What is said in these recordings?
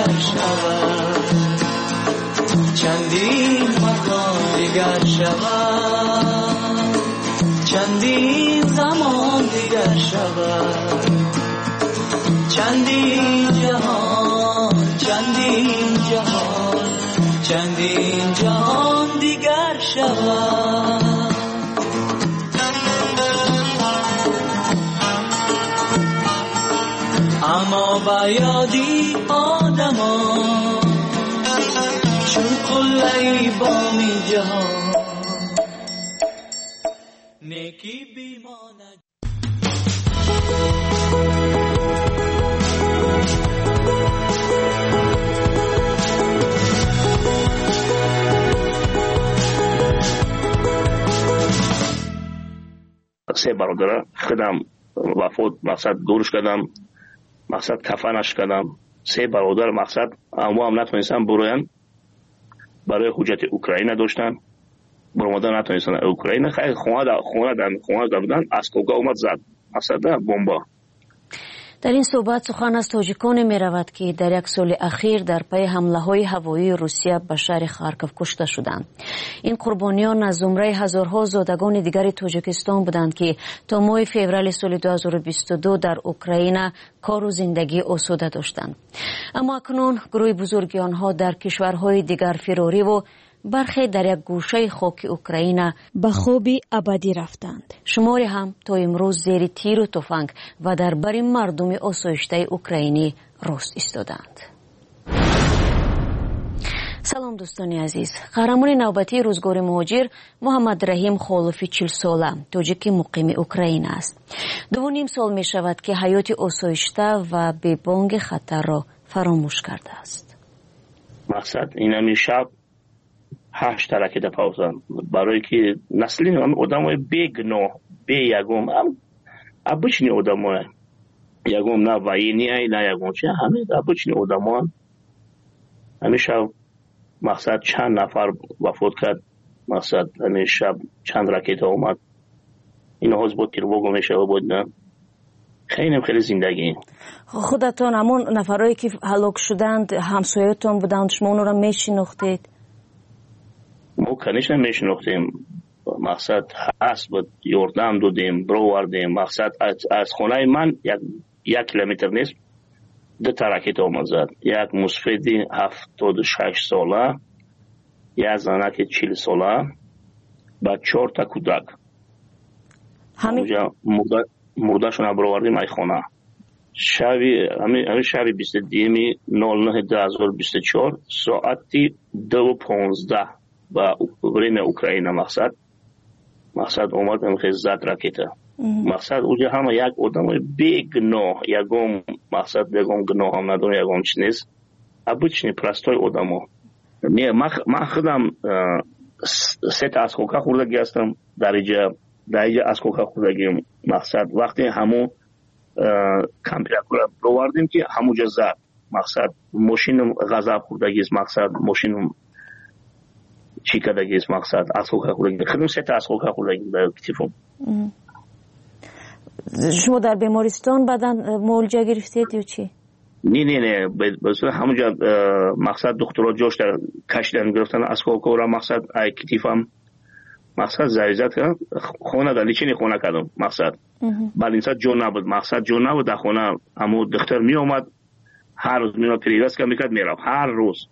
دیگر شود، چندین مکان دیگر شود، چندین زمان دیگر شود، چندین جهان، چندین جهان، چندین جهان دیگر شود. اما با یادی آدمان چون قلعی بامی جهان نیکی بیماند. سه برادر خودم وفات مقصد دورش کردم، مقصد کفنش کردم. سه برادر مقصد اما هم نتونستن بروین، برای حجت اوکراین داشتن، برمادن نتونستن اوکراین. خیلی خونه دادن، از کوگا اومد زد مقصد بمبا. در این صحبت سخن از تاجیکانی می رود که در یک سال اخیر در پی حمله های هوایی روسیه به شهر خارکوف کشته شدند. این قربانیان از زمره هزارها زادگان دیگر تاجیکستان بودند که تا ماه فوریه سال 2022 در اوکراین کار و زندگی آسوده داشتند. اما اکنون گروه بزرگی آنها در کشورهای دیگر فراری و برخی در یک گوشه خاک اوکراین به خوابی ابدی رفتند. شماری هم تا امروز زیر تیر و تفنگ و در بر مردم آسایشته اوکراینی راست ایستادند. سلام دوستان عزیز. قهرمان نوبتی روزگار مهاجر محمد رحیم خالفی 40 ساله تاجیک مقیم اوکراین است. 2.5 سال می شود که حیات آسایشته و بی بانگ خطر را فراموش کرده است. مقصد این شب 8 رکت پاوزن برای که نسلی آدم های بگناه بیگم ابچنی آدم های یگم نه وینی های نه یگم چه همه ابچنی آدم ها همیشه مقصد چند نفر وفات کرد. مقصد همین شب چند رکت اومد. این حوض بود که رو میشه بود نه خیلی زندگی. خودتان همون نفرایی که هلاک شدند همسایتون بودند، شما اونو را میشناختید؟ ما کنیش نمیشناختیم. مقصد هست بود یردم دادیم برو وردیم. مقصد از خونه من 1 کیلومتر نیست 2 رکت آمد زد. یک مسفیدی 76 ساله، یک زنک 40 ساله و 4 تا کودک. اونجا مرده شون برو وردیم ای خونه. همین شبی 22/09/2024 ساعتی 2:15 با بریم اوکراین. مقصد اومد خیلی زد رکته. مقصد اونجا همه یک آدم بیگناه یکم مقصد یکم گناه هم نداره یکم چی نیست ابچنی پرستای آدم ها. من خودم 3 تا از خوکه خوردگی هستم در اینجا از خوکه خوردگیم. مقصد وقتی همون کمپیرکور رو وردیم که همونجا زد. مقصد ماشین غذا خوردگی است. مقصد ماشین چی کردگی است. مقصد از خوکه خوردگی خودم 3 تا از خوکه خوردگی در کتیفم. شما در بیمارستان بعداً معالجه گرفتید یا چی؟ نه بسیار همونجا مقصد دکترها جاش در کشیدن گرفتن از خوکه را. مقصد ای کتیفم مقصد زریزت خونه در لیچینی خونه کردم. مقصد بعد این ساعت جون نبود. مقصد جون نبود در خونه. همون دکتر می اومد هر روز می اومد پریدست که میکرد میرفت هر روز.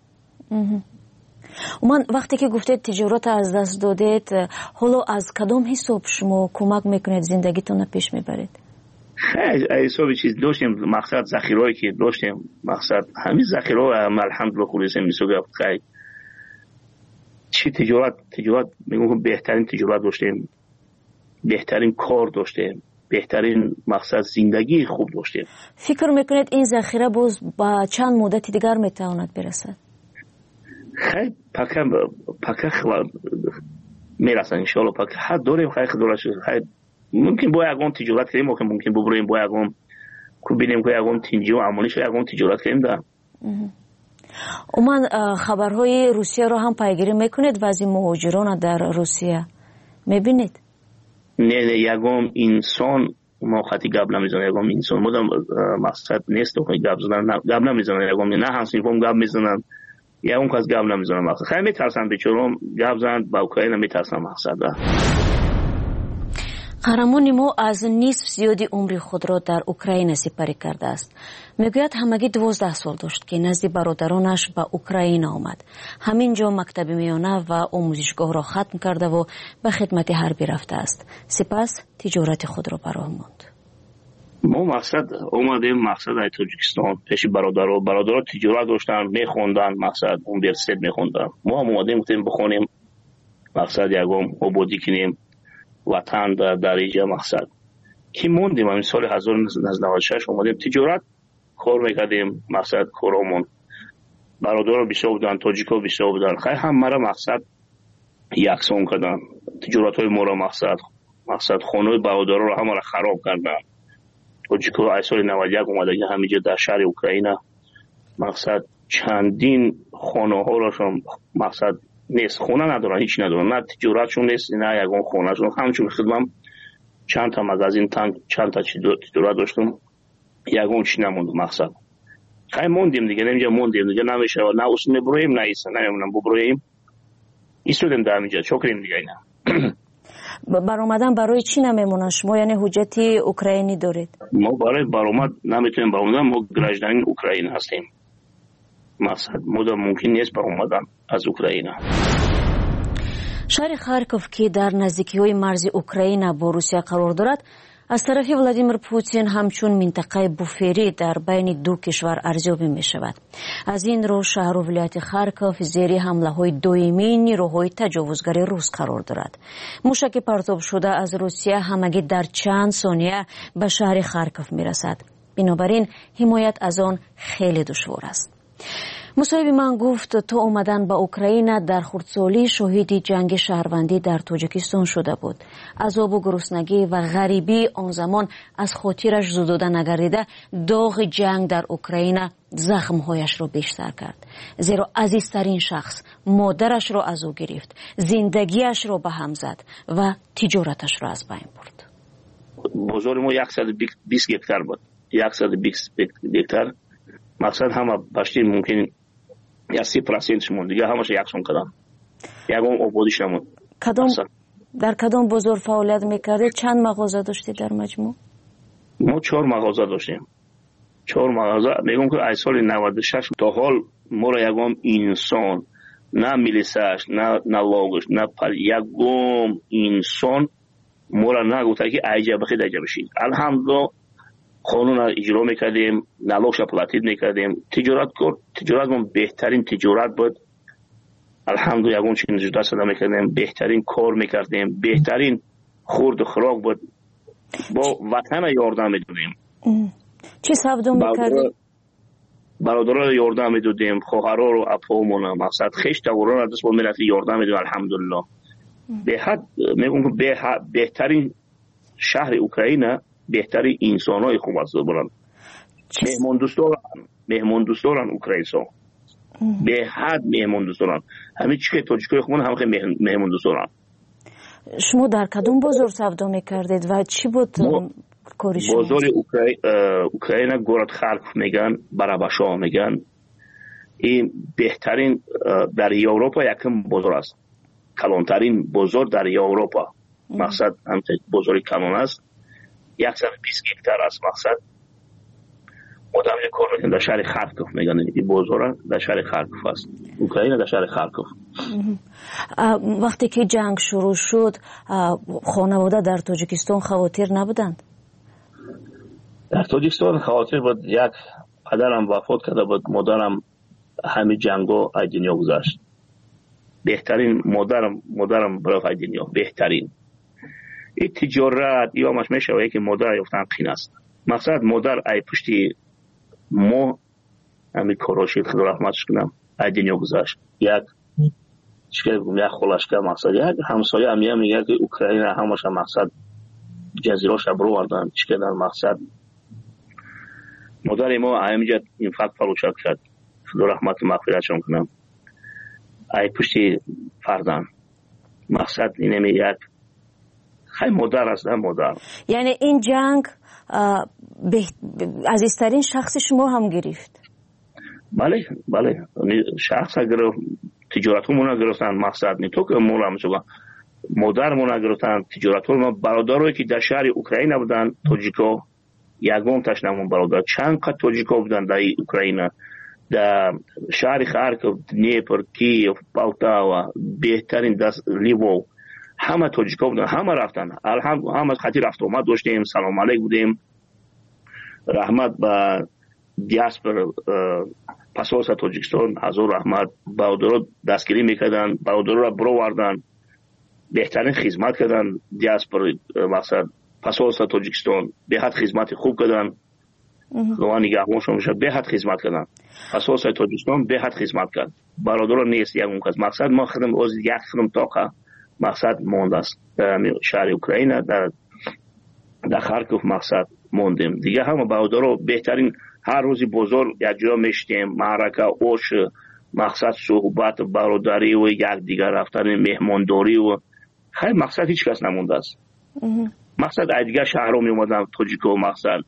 من وقتی که گفتید تجارت از دست دادید، حالا از کدام حساب شما کمک میکنید زندگیتون پیش میبرید؟ خیلی حساب چیز داشتیم. مقصد ذخیرهایی که داشتیم مقصد همین ذخیره الحمدلله خودشون میسوگه. خیلی چی تجارت میگم بهترین تجارت داشتیم، بهترین کار داشتیم، بهترین مقصد زندگی خوب داشتیم. فکر میکنید این ذخیره باز با چند مدت دیگر میتواند برسد؟ خیلی پکه میرسن انشالله. پکه حد داریم خیلی خیلی ممکن با یکم تجارت کنیم. ممکن ببریم با یکم که بینیم که یکم تنجی و عمالیش یکم تجارت کنیم در. من خبرهای روسیه رو هم پیگیری میکنید؟ وضع مهاجران در روسیه میبینید؟ نه یکم انسان ما خطی گپ نمیزنه یگام انسان مودم مقصد نیست تو گپ زدن گپ نمیزنه یگام نه هم سیفم گپ میزنن یا اون کس گپ نمیزنه مقصد خیلی میترسن بیچارم گپ زدن با اوکراین میترسن مقصد قهرمان ما از نصف زیادی عمر خود را در اوکراین سپری کرده است. میگوید همگی 12 سال داشت که نزد برادرانش به اوکراین آمد. همینجا مکتب میانه و آموزشگاه را ختم کرده و به خدمت حربی رفته است. سپس تجارت خود را براه ماند. ما مقصد اومدیم مقصد ای تاجیکستان پیش برادرها تجارت داشتن میخوندن مقصد یونیورسیته میخوندن ما اومدیم گفتیم بخونیم مقصد یگام آبادی کنیم وطن در اینجا مقصد که موندیم همین سال 1996 اومدیم تجارت کار میکردیم مقصد کارامون برادرها بیشتر بودن تاجیکا بیشتر بودن خیلی هم مرا مقصد یکسان کردن تجارت های ما را مقصد خانه برادرها را همه را خراب کردن تاجیکا ای سال 91 اومده که همینجا در شهر اوکراین مقصد چندین خانه ها را مقصد نیست خونه ندارن هیچ ندارن نه تجارتشون نیست نه یگان خونهشون همچون خدمم چند تا مغازین تانک چند تا تجارت داشتم یگان چی نموند مقصد خیلی موندیم دیگه نمیجا موندیم دیگه نمیشه نه اصلا برویم نه ایسا نمیمونم برویم ایستودیم در اینجا چکریم دیگه اینا برآمدن برای چی نمیمونن شما یعنی حجت اوکراینی دارید ما برای برآمد نمیتونیم برآمدن ما گراجدان اوکراین هستیم مقصد ممکن نیست برآمدن از اوکراین شهر خارکوف که در نزدیکی‌های مرز اوکراین با روسیه قرار دارد از طرف ولادیمیر پوتین همچون منطقه بوفری در بین دو کشور ارزیابی می شود. از این رو شهر و ولایت خارکوف زیر حمله های دائمی نیروهای تجاوزگر روس قرار دارد. موشک پرتاب شده از روسیه همگی در چند ثانیه به شهر خارکوف می رسد. بنابراین حمایت از آن خیلی دشوار است. مصاحب من گفت تا اومدن به اوکراین در خردسالی شاهد جنگ شهروندی در تاجیکستان شده بود. عذاب و گرسنگی و غریبی آن زمان از خاطرش زدوده نگردیده داغ جنگ در اوکراین زخمهایش را بیشتر کرد. زیرا عزیزترین شخص مادرش را از او گرفت، زندگیش را به هم زد و تجارتش را از بین برد. بازار ما 120 هکتار بود. 120 هکتار مقصد همه پشتی ممکن یا 30% شمون دیگه همش یکسان کردن یکم آبادیش نمون در کدام بازار فعالیت میکردید چند مغازه داشتید در مجموع؟ ما 4 مغازه داشتیم 4 مغازه میگم که از سال 96 تا حال ما را یکم انسان نه میلیساش نه لاگش نه یکم انسان ما را نگوته که ایجا بخید ایجا بشید الحمدلله قانون را اجرا میکردیم نلاکش پلاتید میکردیم تجارت ما بهترین تجارت بود الحمدلله یکون چین جدا صدا میکردیم بهترین کار میکردیم بهترین خورد و خوراک بود با وطن یاردم میدادیم چی سبدون میکردیم؟ برادرها یاردم میدادیم خواهرها رو اپامون مقصد خیش توران را دست با ملت یاردم میدادیم الحمدلله میگم که بهترین شهر اوکراین بهترین انسان‌های خوب است برن مهمان دوستان اوکراینسا به حد مهمان دوستان همه چی که تاجیکای خوبن هم خیلی مهمان دوستان شما در کدوم بازار سودا میکردید و چی بود کاری شما؟ بازار اوکراین گورد خارکوف میگن براباشا میگن این بهترین در اروپا یکم بازار است کلانترین بازار در اروپا مقصد هم بازار کلان است 120 هکتار است مقصد مدام یک کار میکنه در شهر خارکوف میگن این بازار در شهر خارکوف است اوکراین در شهر خارکوف وقتی که جنگ شروع شد خانواده در تاجیکستان خاطر نبودند در تاجیکستان خاطر بود یک پدرم وفات کرده بود مادرم همه جنگو از دنیا گذشت بهترین مادرم برای دنیا بهترین این تجارت یا همش میشه که مادر یفتن قین است مقصد مادر ای پشتی ما همین کاراشید خدا رحمتش کنم ای دنیا گذاشت یک چیکار بگم یک خلاش که مقصد یک همسایه هم میگه که اوکراین همش مقصد جزیراش برو وردن چیکار مقصد مادر ما همینجا این فقط فروشک شد خدا رحمت مغفرتش کنم ای پشتی فردان مقصد اینه یک خیلی مادر است. مادر یعنی این جنگ عزیزترین شخص شما هم گرفت؟ بله شخص گرفت، تجارتمون گرفتن. مقصد نه تو که مولم شما مادرمون گرفتن، تجارتمون. برادرایی که در شهر اوکراین بودن تاجیکا یگان تشنمون برادر، چند قد تاجیکا بودن در اوکراین، در شهر خارکوف، دنیپر، کیف، پولتاوا، بهترین دست لیوو، همه تاجیکا بودن، همه رفتن. همه خاطر رفت اومد داشتیم، سلام علیک بودیم. رحمت به دیاسپور پاسپورت تاجیکستان، هزار رحمت. برادرها دستگیری میکردن، برادرها را بروردن، بهترین خدمت کردن. دیاسپور مقصد پاسپورت تاجیکستان به حد خدمت خوب کردن. گواه نگهبانشون میشه به حد خدمت کردن. پاسپورت تاجیکستان به حد خدمت کرد. برادرها نیست یک اون کس. مقصد ما خدم از یک خدم تاقه مقصد مونده است در شهر اوکراین، در خارکوف مقصد موندیم دیگه. همه برادرها بهترین هر روزی بزرگ یک جا میشتیم، معرکه اوش مقصد صحبت برادری و یک دیگر رفتن مهمانداری و خیلی مقصد هیچ کس نمونده است. مقصد دیگه شهرها می اومدن تاجیکو، مقصد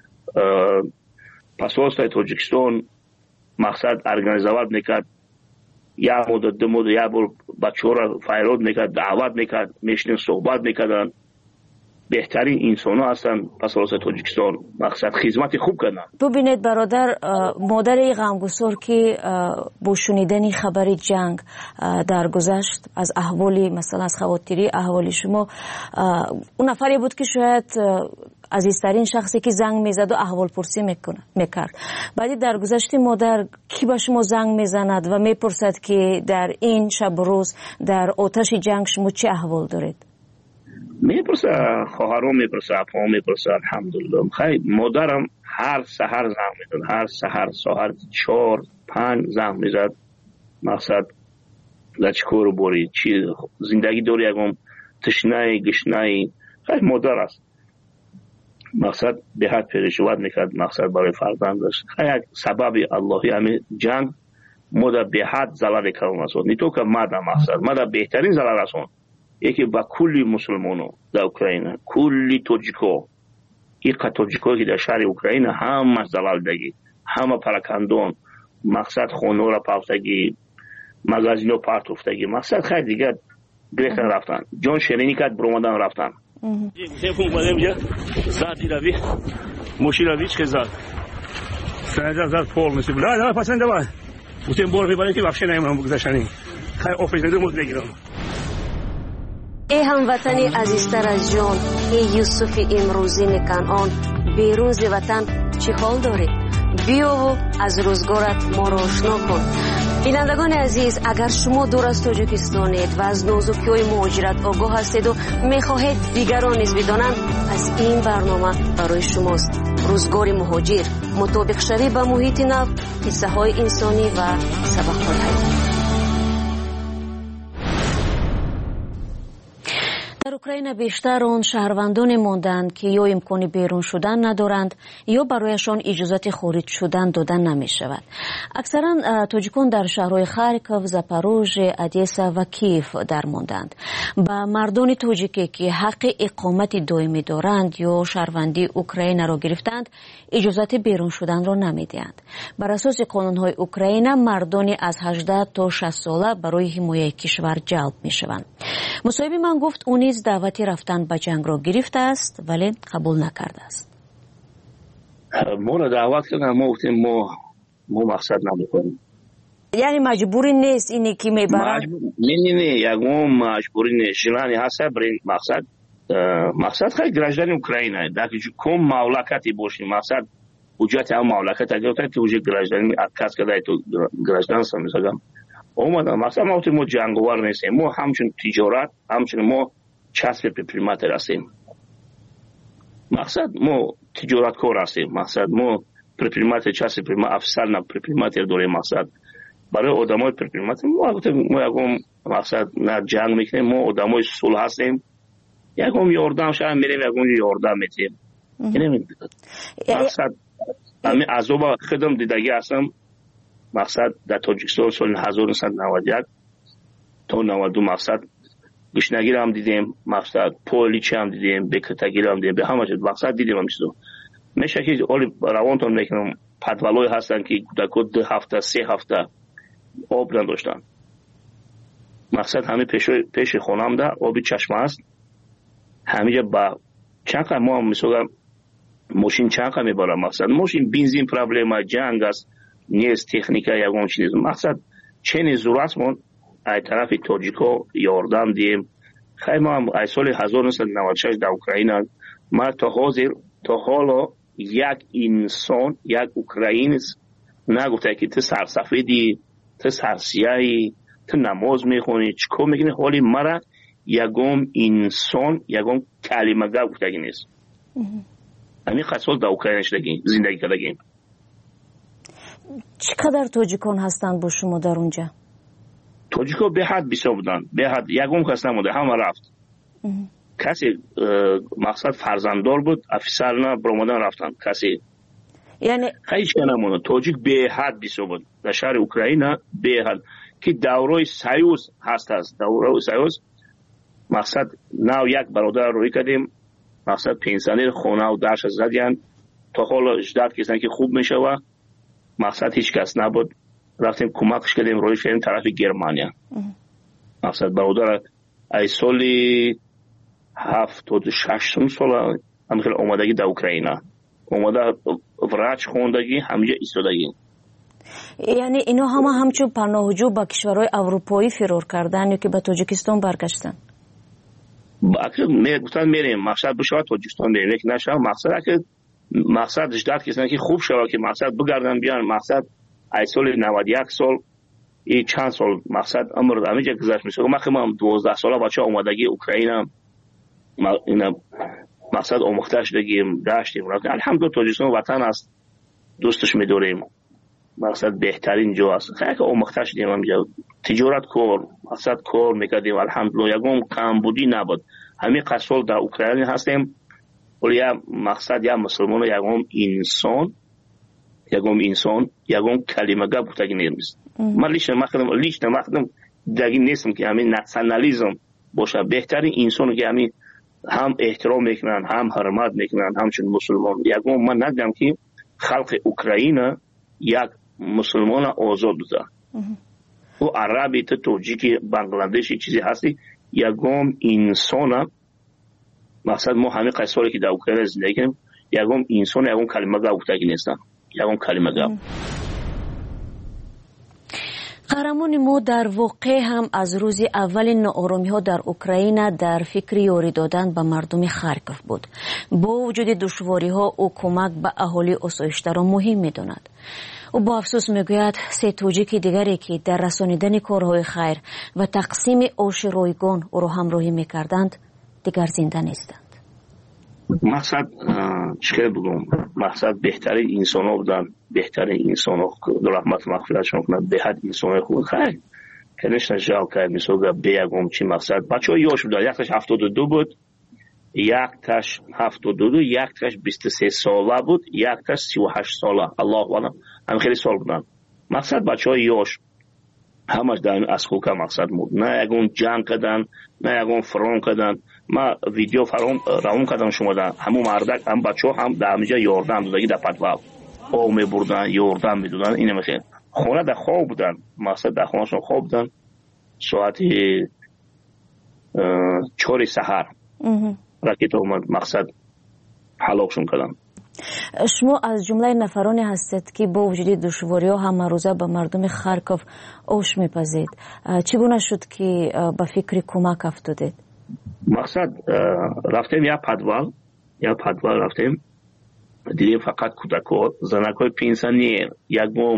پاسپورت تاجیکستان مقصد ارگانیزواد میکرد، یک مدت دو مدت یک بار بچه ها را فیراد میکرد، دعوت میکرد، میشنیم صحبت میکردن. بهترین انسان ها هستن پاسپورت تاجیکستان، مقصد خدمت خوب کردن. ببینید برادر، مادر غمگسار که با شنیدن خبر جنگ در گذشت از احوالی مثلا از خواتری احوالی شما، اون نفری بود که شاید عزیزترین شخصی که زنگ میزد و احوال پرسی میکرد. بعدی در گذشت مادر کی به شما زنگ میزند و میپرسد که در این شب روز در آتش جنگ شما چه احوال دارید؟ میپرسه، خواهرام میپرسه، اپام میپرسه. الحمدلله خیلی مادرم هر سحر زنگ میزد، هر سحر ساعت 4-5 زنگ میزد. مقصد لچکور بوری چی زندگی داری، یکم تشنه گشنه. خیلی مادر است. مقصد به حد پریشان میکرد، مقصد برای فرزندش. خیلی سبب اللهی همین جنگ مادر به حد ضرر کردن است. نه تو که مادر بهترین ضرر است. یکی با کلی مسلمانو در اوکراین، کلی تاجیکو، یک تاجیکو که در شهر اوکراین همه زلال دگی، همه پراکندون، مقصد خونه را پافتگی، مغازینو پارت افتگی. مقصد خیلی دیگه گرفتن رفتن، جان شیرینی کرد برومدن رفتن. تلفن بودم یه زادی روی موشی روی چه زاد زاد پول نسیب لا پسنده با بودم بور برای که واقعا نمیام گذاشتنی خیلی آفیس ندارم بگیرم. ای هموطنی عزیزتر از جان، ای یوسف امروزی کنعان، بیرون ز وطن چه حال داری؟ بیا و از روزگارت ما را آشنا کن. بینندگان عزیز، اگر شما دور از تاجیکستانید و از نازکی‌های مهاجرت آگاه هستید و می‌خواهید دیگران نیز بدانند، از این برنامه برای شماست. روزگار مهاجر، مطابق شوی با محیط نو، قصه‌های انسانی و سبق‌های حیاتی. در اوکراین بیشتر آن شهروندان ماندند که یا امکان بیرون شدن ندارند یا برایشان اجازه خارج شدن دادن نمی شود. اکثرا تاجیکان در شهرهای خارکوف، زاپاروژه، ادیسا و کیف در ماندند. با مردان تاجیکی که حق اقامت دائمی دارند یا شهروندی اوکراین را گرفتند، اجازه بیرون شدن را نمی دهند. بر اساس قانون‌های اوکراین، مردان از 18 تا 60 ساله برای حمایت کشور جلب می شوند. مصاحب من گفت او نیز دعوتی رفتن به جنگ را گرفته است ولی قبول نکرده است. ما را دعوت کردن، ما گفتیم ما مقصد نمیکنیم. یعنی مجبوری نیست اینی که میبرن؟ نه یکم مجبوری نیست. جلانی هست برای مقصد خیلی گرجدن اوکراینه. در کم مملکتی باشیم، مقصد حجت هم مملکت اگر که وجه گرجدن کس کدای تو گرجدن سمیزگم اومدم. مقصد ما تو جنگوار نیستیم، ما همچون تجارت، همچون ما چسب پریمات هستیم. مقصد ما تجارت کار هستیم. مقصد ما پریمات چسب پریمات افسر نه پریمات داره. مقصد برای آدمای پریمات ما یکم مقصد نه جنگ میکنیم، ما آدمای صلح هستیم. یکم یاردم شاید میریم، یکم یاردم میتیم. یعنی مقصد همین عذاب خدم دیدگی هستم. مقصد در تاجیکستان سال 1991 تا 92 مقصد گشنگی هم دیدیم، مقصد پولیچ هم دیدیم، بکتگی هم دیدیم، به همه جد مقصد دیدیم هم چیزو میشه که اولی روانتون میکنم پدولای هستن که کودکو 2 هفته 3 هفته آب نداشتن. مقصد همه پیش خونم ده آبی چشمه است، همینجا با چند ما مثلا ماشین چند میبره، مقصد ماشین بنزین پرابلم جنگ است نیست، تکنیکا یگون چیز مقصد چنین ضرورتمون ای طرف تاجیکو یاردم دیم. خیلی ما هم ای سال 1996 در اوکراین ما تا حالا یک انسان یک اوکراینس نگفته که تو سرسفیدی، تو سرسیایی، تو نماز میخونی چیکار میکنی، حالی مرا یگم انسان یگم کلمه گفته نیست. همین خاصول در اوکراین زندگی کردیم. چقدر تاجیکان هستند با شما در اونجا؟ تاجیکا به حد بسیار بودن، به حد یگم کس نموده، همه رفت. کسی مقصد فرزنددار بود، افسر نه برآمدن رفتن، کسی یعنی هیچ نمونه. تاجیک به حد بسیار بود در شهر اوکراین، به حد که دورای سیوز هست. دورای سیوز مقصد نو یک برادر روی کردیم، مقصد پنسیونر خونه و درش زدین تا حالا اجداد کسان که خوب میشه و مقصد هیچ کس نبود، رفتیم کمکش کردیم روی شدیم طرف گرمانیا. مقصد برادر ای سالی 76 سال همخیل اومدگی در اوکراین اومده وراج خوندگی همینجا ایستادگی. یعنی اینا همچون پناهجو با کشورهای اروپایی فرار کردن یا که به تاجیکستان برگشتن؟ گفتن میریم مقصد بشه تاجیکستان بریم، لیکن نشه. مقصد اجداد کسانی که خوب شود که مقصد بگردن بیان. مقصد ای سال 91 سال ای چند سال مقصد عمر همینجا گذشت میشه. ما 12 ساله بچه اومدگی اوکراین اینا مقصد آموختش دگیم داشتیم. الحمدلله تاجیکستان وطن است، دوستش میداریم، مقصد بهترین جا است. خیلی آموختش دیم همینجا تجارت کار مقصد کار میکردیم. الحمدلله یگم کمبودی نبود. همین قصول در اوکراین هستیم ولی مقصد یا مسلمان یگم انسان یگم کلمه گفتگی نیست. من لیش نمخدم دگی نیستم که همین ناسیونالیسم باشه. بهترین انسان که همین هم احترام میکنن، هم حرمت میکنن، همچون مسلمان. یگم من ندیدم که خلق اوکراین یک مسلمان آزاد بوده. و عربی تو تاجیکی بنگلادشی چیزی هستی یگم انسان. مقصد ما همه قصاری که در اوکراین زندگی کنیم یگم انسان یگم کلمه گفتگی نیستن، یگم کلمه گفت. قهرمان ما در واقع هم از روز اول ناآرامی ها در اوکراین در فکر یاری دادن به مردم خارکوف بود. با وجود دشواری ها او کمک به اهالی آسایش‌تر را مهم می‌داند. او با افسوس میگوید 3 تاجیک دیگری که در رسانیدن کارهای خیر و تقسیم آش رایگان او را همراهی می‌کردند دیگر زنده نیستند. مقصد چیکار بگم، مقصد بهترین انسان ها بودن، بهترین انسان ها رحمت مغفرتشون کنند. به حد انسان های خوب خیلی کنش نجاو کرد. مثلا بیگم چی مقصد بچه ها یاش بودن، یک تاش 72 بود، یک تاش 72، یک تاش 23 ساله بود، یک تاش 38 ساله. الله اکبر، هم خیلی سال بودن. مقصد بچه های یاش همش در از خوکه مقصد بود. نه یکون جنگ کردن، نه یکون فرام کردن. ما ویدیو فرام کردم شما در همون مردک هم بچه هم در همینجا یاردم دادگی در پتواب آب می بردن، یاردم می دادن. اینه میخواه خونه در خواب بودن، مقصد در خونه شون خواب بودن. ساعت 4 سحر راکت اومد، مقصد حلاکشون کردن. شما از جمله نفرانی هستید که با وجود دشواری ها همه روزه به مردم خارکوف آش میپزید. چگونه شد که به فکر کمک افتادید؟ مقصد رفتیم یا پدوال رفتیم دیدیم فقط کودک‌ها، زنک‌های پنسیونر یکم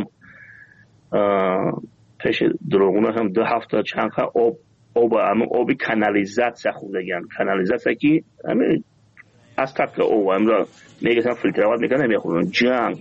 پیش دروغونه هم 2 هفته چند آب کانالیزاسیا خوردگن. کانالیزاسیا که همین از طبق او امرا میگن فیلترات میکنن نمیخورن جنگ.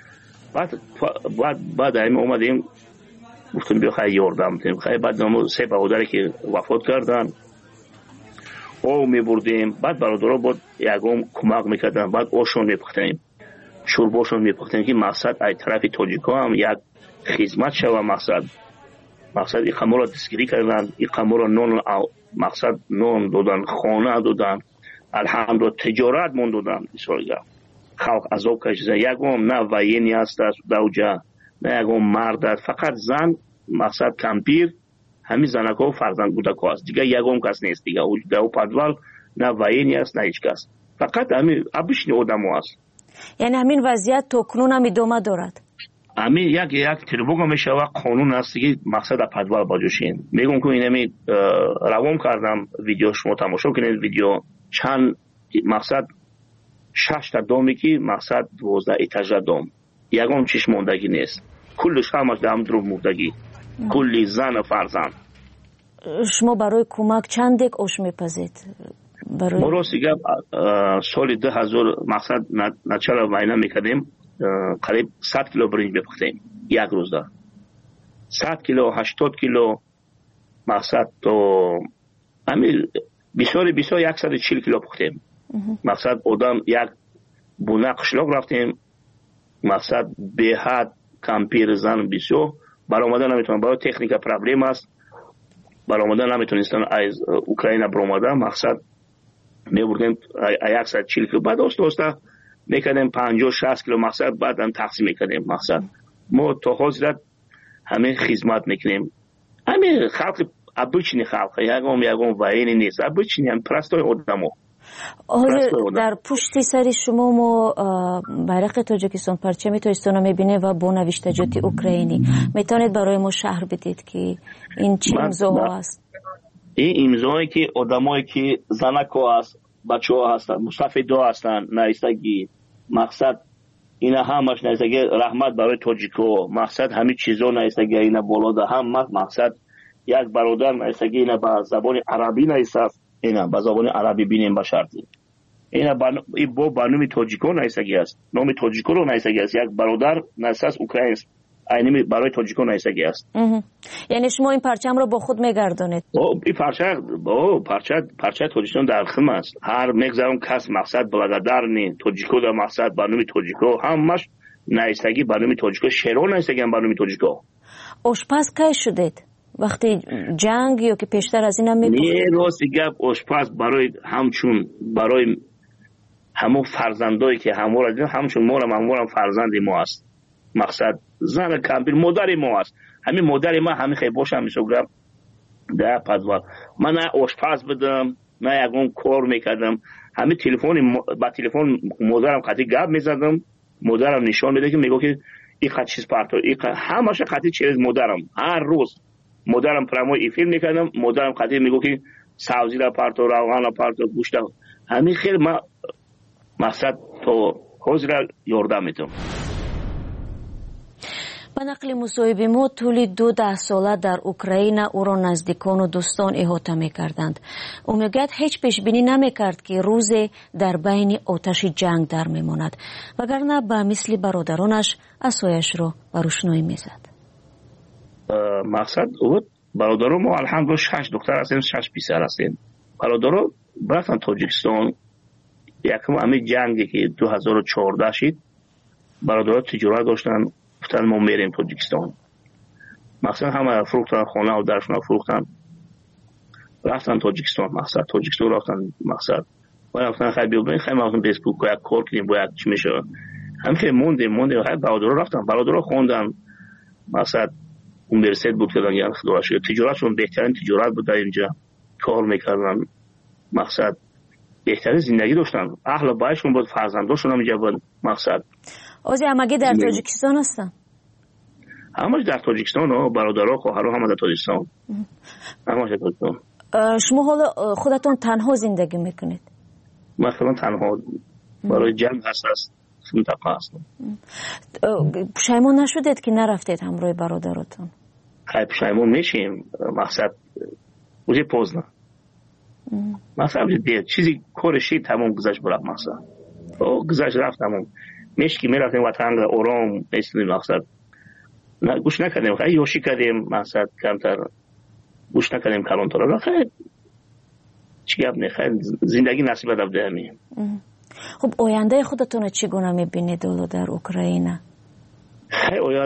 بعد همین اومدیم گفتم بیا خیلی یاردم بدیم. خیلی بعد نامو 3 برادری که وفات کردن او میبردیم. بعد برادرها بود یکم کمک میکردن. بعد اوشون میپختیم، شورباشون میپختیم که مقصد ای طرف تاجیکا هم یک خدمت شوه. مقصد این قمر را دستگیری کردن، این قمر را نون مقصد نون دادن، خانه دادن، الحمدلله تجارت من دادن. بسیار خلق عذاب کشیدن. یکم نه وینی است دوجه، نه یکم مرد است، فقط زن مقصد کمپیر همین زنکا و فرزند بودکا است، دیگه یکم کس نیست دیگه. او پدوال نه وینی است نه هیچ کس، فقط همین ابشنی آدم است. یعنی همین وضعیت تا کنون هم ادامه دارد؟ همین یک تربوگا میشه و قانون است دیگه. مقصد پدوال باجوشین میگم که اینمی روام کردم ویدیو، شما تماشا کنید ویدیو. چند مقصد 6 تا دومی که مقصد 12 ایتاژ دوم، یکم چیش موندگی نیست، کلش همش دام درو موندگی، کلی زن و فرزند. شما برای کمک چند دک اوش میپزید؟ ما رو سیگه سال 2000 مقصد نچال ماینا میکردیم، قریب 100 کیلو برنج بپختیم یک روز دا، 100 کیلو 80 کیلو مقصد تو همین بسیار 140 کیلو پختیم. مقصد آدم یک بونه قشلاق رفتیم، مقصد به حد کمپیر زن بسیار برآمده نمیتونن، برای تکنیک پرابلم است، برآمده نمیتونستن از اوکراین برآمده. مقصد میبردیم 140 کیلو، بعد دوستا میکردیم 50-60 کیلو مقصد، بعد هم تقسیم میکردیم. مقصد ما تا حاضرت همه خدمت میکنیم. همه خلق ابوچنی خلق یکم وینی نیست، ابوچنی هم پرستای آدمو. در پشت سر شما ما بیرق تاجیکستان، پرچم تاجیکستان میبینه و با نوشتجات اوکراینی. میتونید برای ما شهر بدید که این چه امضاها است؟ این امضایی که آدمایی که زنکا است، بچه‌ها هستن، مستفیدا هستن، نایستگی. مقصد اینا همش نایستگی رحمت برای تاجیکو، مقصد همین چیزا نایستگی اینا بالا ده هم. مقصد یک برادر نایستگی اینا با زبان عربی نایست، اینا با زبان عربی بینیم با شرطی. اینا با بانومی تاجیکو نایستگی است، نام تاجیکو رو نایستگی است. یک برادر نایست اوکراین است، اینمی برای تاجیکو نایستگی است. یعنی شما این پرچم رو با خود میگردونید؟ این پرچه تاجیکستان در خم است. هر میگذارم کس مقصد بلادر نی تاجیکو در مقصد بانومی تاجیکو همش نایستگی بانومی تاجیکو، شیرو نایستگی بانومی تاجیکو. آشپز کی شدید؟ وقتی جنگ یا که پیشتر از این هم میگفتید؟ نه راستی گپ آشپز برای همچون برای همون فرزندایی که همو را دیدن، همچون مورم فرزندی ما است. مقصد زن کمپیر مادر ما است. همین مادر ما همین خیلی باشم میشوگرم در پدوال. من نه آشپز بدم نه یکم کار میکردم. همین با تلفن مادرم قطعی گپ میزدم، مادرم نشان میده که میگه که این خط چیز پارتو، این همش قطعی چیز مادرم. هر روز مادرم پرامو ای فیلم میکردم، مادرم قطعی میگه که سبزی را پارتو، روغن را پارتو، گوشت. همین خیلی ما مقصد تو حاضر یاردم میتونم. به نقل مصاحبه ما طول 12 ساله در اوکراین او را نزدیکان و دوستان احاطه میکردند. او میگوید هیچ پیش بینی نمیکرد که روز در بین آتش جنگ در میماند، وگرنه به مثل برادرانش عصایش را بر روشنایی میزد. مقصد او برادران ما الحمدلله 6 دختر هستیم، 6 پسر هستیم. برادران رفتن تاجیکستان. یکم همین جنگی که 2014 شد، برادران تجارت داشتن، گفتن ما میریم تاجیکستان. مثلا همه فروختن خانه و درشون فروختن، رفتن تاجیکستان. مقصد تاجیکستان رفتن. مقصد و رفتن خیلی بیابین خیلی مقصد بیسبوک یک کار کنیم باید چی میشه. هم خیلی مونده خیلی برادران رفتن، برادران خوندن. مقصد یونیورسیته بود که یعنی خداش تجارتشون بهترین تجارت بود در اینجا کار میکردن. مقصد بهترین زندگی داشتن، اهل بایشون بود، فرزنداشون هم اینجا بود. مقصد اوزی همگی در تاجیکستان هستن؟ همش در تاجیکستان ها، برادرها خواهرها همه در تاجیکستان. همش در تاجیکستان. شما حالا خودتون تنها زندگی میکنید؟ مثلا تنها برای جنگ هست منطقه هستم. پشیمون نشدید که نرفتید همراه برادراتون؟ خیلی پشیمون میشیم. مقصد اوزی پوزنه. مقصد دید چیزی کارشی تمام گذشت برد. مقصد گذشت رفت تمام. میشکی میرفتیم وطن آرام نیستیم. مقصد گوش نکردیم، خیلی یوشی کردیم. مقصد کمتر گوش نکردیم کلانتر را. خیلی چی گفت نه، خیلی زندگی نصیب داده همین. خب آینده خودتون چگونه میبینید در اوکراین؟ خیلی آینده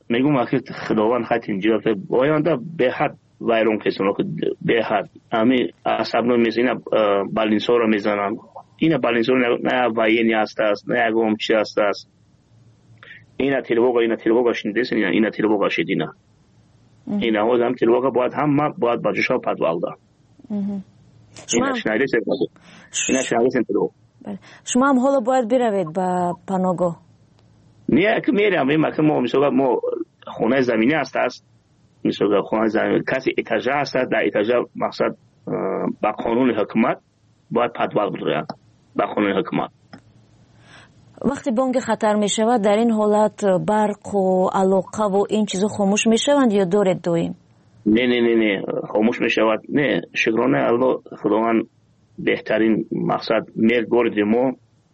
میگم که خداوند خط اینجا باینده به حد وایرون کسانو که به حد امی عصبنو میزنن بالینسو رو میزنن. اینا بالینسو نه واینی است نه اگم چی است. اینا تلوگا شنیدیس اینا تلوگا شدینا. اینا هم تلوگا باید هم باید باجشا پدوالدا. اینا شنیدیس تلوگا. شما هم حالا باید بروید به پناهگاه. نه که میرم ما مثلا ما خونه زمینی است مثلا خونه زمینی کسی اتاج است در اتاج مقصد با قانون حکومت باید پدوال بدره با قانون حکومت. وقتی بانگ خطر می شود در این حالت برق و علاقه و این چیزا خاموش می شوند یا دارد دویم؟ نه خاموش می شود. نه شکرانه الله خداوند بهترین مقصد مرگورد ما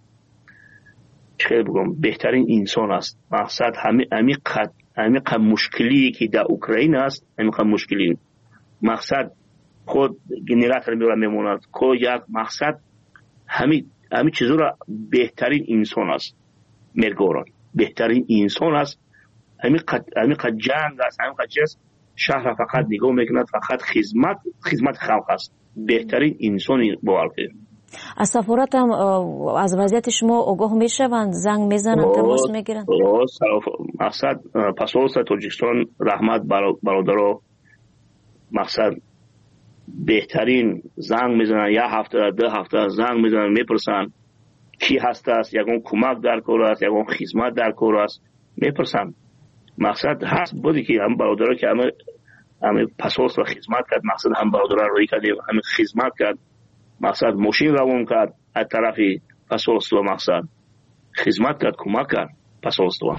چه بگم بهترین انسان است. مقصد عمیق مشکلی که در اوکراین است عمیق مشکلی مقصد خود گنراتور میموند که یک مقصد همین چیزا را بهترین انسان است. مرگورد بهترین انسان است. عمیق جنگ است. عمیق چیز شهر فقط نگاه میکند فقط خدمت خلق است. بهترین انسانی باورده. از سفارت هم از وضعیت شما آگاه میشوند زنگ میزنند تماس میگیرند؟ مقصد پاسپورت تاجیکستان رحمت برادرو مقصد بهترین زنگ میزنن. یک هفته 2 هفته زنگ میزنن میپرسن کی هست است یکون کمک در کار است یکون خدمت در کار است میپرسن. مقصد هست بودی که هم برادرها که همه پاسپورت و خدمت کرد. مقصد هم برادرها روی کردیم همه خدمت کرد. مقصد ماشین روان کرد از طرف پاسپورت و مقصد خدمت کرد کمک کرد پاسپورت.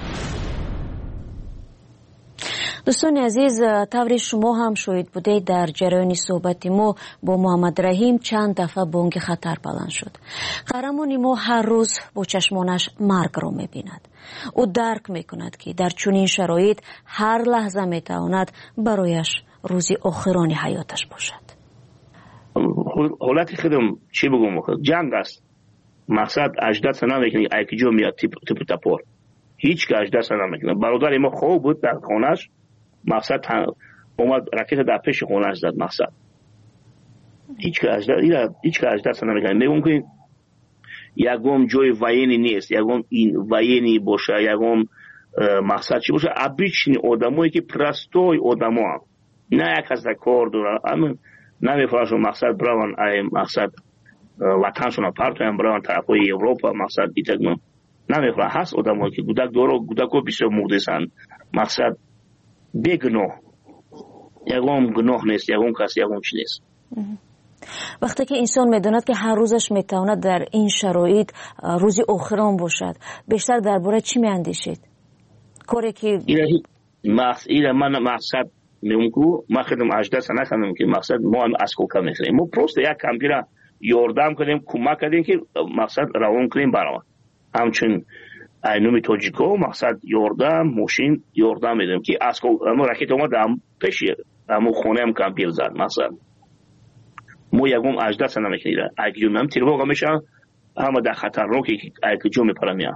دوستان عزیز طوری شما هم شاهد بودید در جریان صحبت ما با محمد رحیم چند دفعه بانگ خطر بلند شد. قهرمان ما هر روز با چشمانش مرگ را می‌بیند. او درک می‌کند که در چنین شرایط هر لحظه می‌تواند برایش روزی آخرانی حیاتش باشد. حالت خودم چی بگم جنگ است. مقصد 18 سنه میکنه ایکجو میاد تیپ تاپور هیچ که 18 سنه میکنه. برادر ما خوب بود در خونش مقصد اومد راکت در پیش خونش زد. مقصد هیچ که 18 سنه میکنه. میگم که یکم جای واینی نیست یکم این واینی باشه یکم مقصد چی باشه ابیچنی آدمایی که پرستوی آدما نه یک از کار داره اما نمیفهمم مقصد براون مقصد وطنشون پارتویم براون طرفای اروپا مقصد دیتگم نمیفهمم هست آدمایی که گودکو بسیار مرده‌اند. مقصد بگناه یکم گناه نیست یکم کسی یکم چی نیست. وقتی که انسان میداند که هر روزش میتواند در این شرایط روزی آخران باشد بیشتر درباره چی میاندیشید؟ کاری که من مقصد میگم ما خودم 18 سنه کنم که مقصد ما هم از کوکا میخریم ما پروست یک کمپیوتر یاردم کنیم کمک کنیم که مقصد روان کنیم برام همچون اینومی تاجیکو مقصد یاردم ماشین یاردم میدیم که از ما راکت اومد هم پیش همو خونه هم کمپیوتر زد. مثلا ما یکم 18 سنه میکنیم اگه من تیرواقع میشم همه در خطر رو که جو میپرم میام.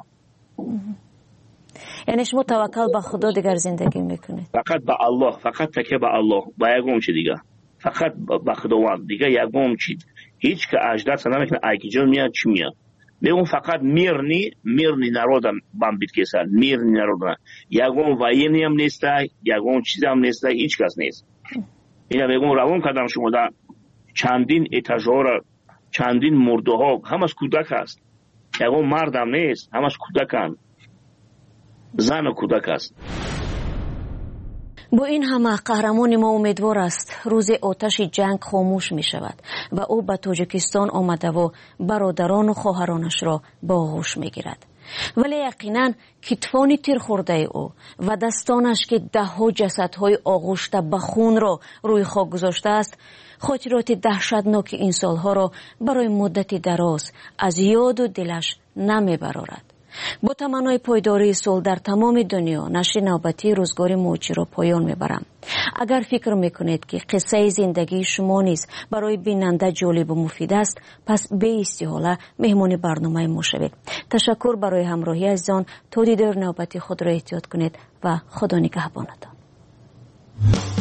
یعنی شما توکل به خدا دیگر زندگی میکنید؟ فقط به الله فقط تکیه به الله با یکم چی دیگه فقط به خداوند دیگه یکم چی هیچ که 18 سنه میکنه ایکجو میاد چی میاد میگم فقط میرنی نرودم بام بیت کسر میرنی نرودم یکم واینی هم نیست یکم چیز هم نیست هیچ کس نیست. اینا میگم روان کردم شما در چندین اتاژها چندین مرده ها همش کودک هست یکم مردم نیست همش کودکن زن و کودک است. با این همه قهرمان ما امیدوار است روز آتش جنگ خاموش می شود و او به تاجیکستان آمده و برادران و خواهرانش را با آغوش می گیرد. ولی یقینا کتفان تیر خورده او و دستانش که 10 جسدهای آغوشته به خون را روی خاک گذاشته است خاطرات دهشتناک این سالها را برای مدتی دراز از یاد و دلش نمی برارد. با تمنای پایداری صلح در تمام دنیا نشر نوبتی روزگار موجی را پایان میبرم. اگر فکر میکنید که قصه زندگی شما نیز برای بیننده جالب و مفید است، پس به استحاله مهمان برنامه ما شوید. تشکر برای همراهی عزیزان. تا دیدار نوبتی خود را احتیاط کنید و خدا نگهبانتان.